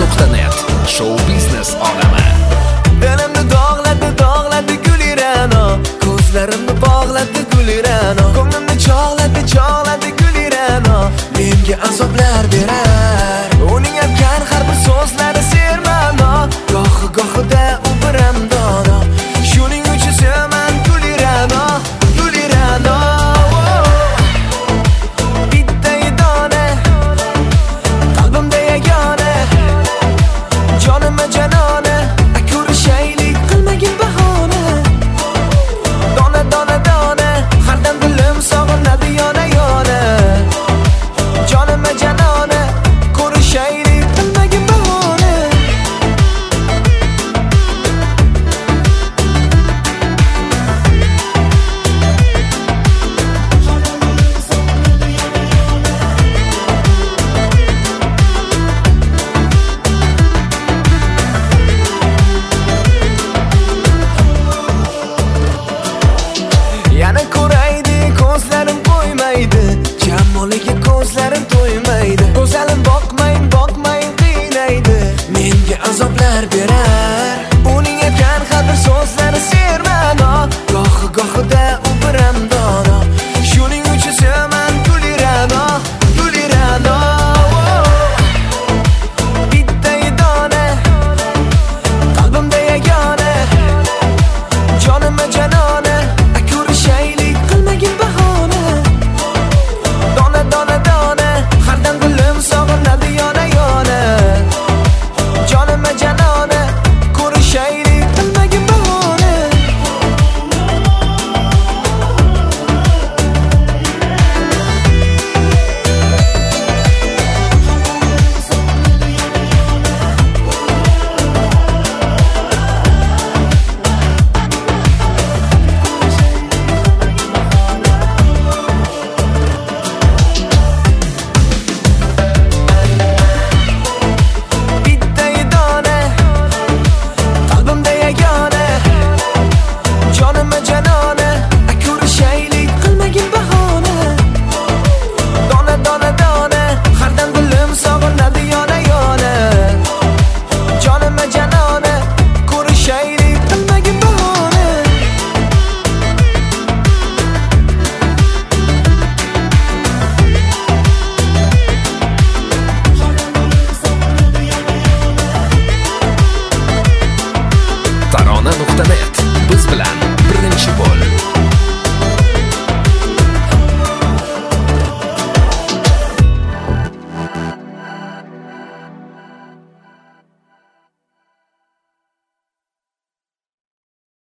Showbiznes.net. Show biznes olami. Dilimni dog'ladi Gulirano, ko'zlarimni bog'ladi Gulirano, ko'nglimni chog'ladi Gulirano, menga azoblar berar. Uning aytgan har bir so'zlari serma'no, gohida u biram dono. Shuning uchun sevaman Gulirano. Bitta idona, qalbimda yagona, jonimga janona, ko'rishaylik qilmagin bahona. Dona, har dam dilim sog'inadi yona. Jonimga janona, ko'rishaylik qilmagin bahona. Yana ko'raydi ko'zlarim qo'ymaydi, jamoliga ko'zlarim to'ymaydi. Go'zalim boqmang qiynaydi, menga azoblar berar.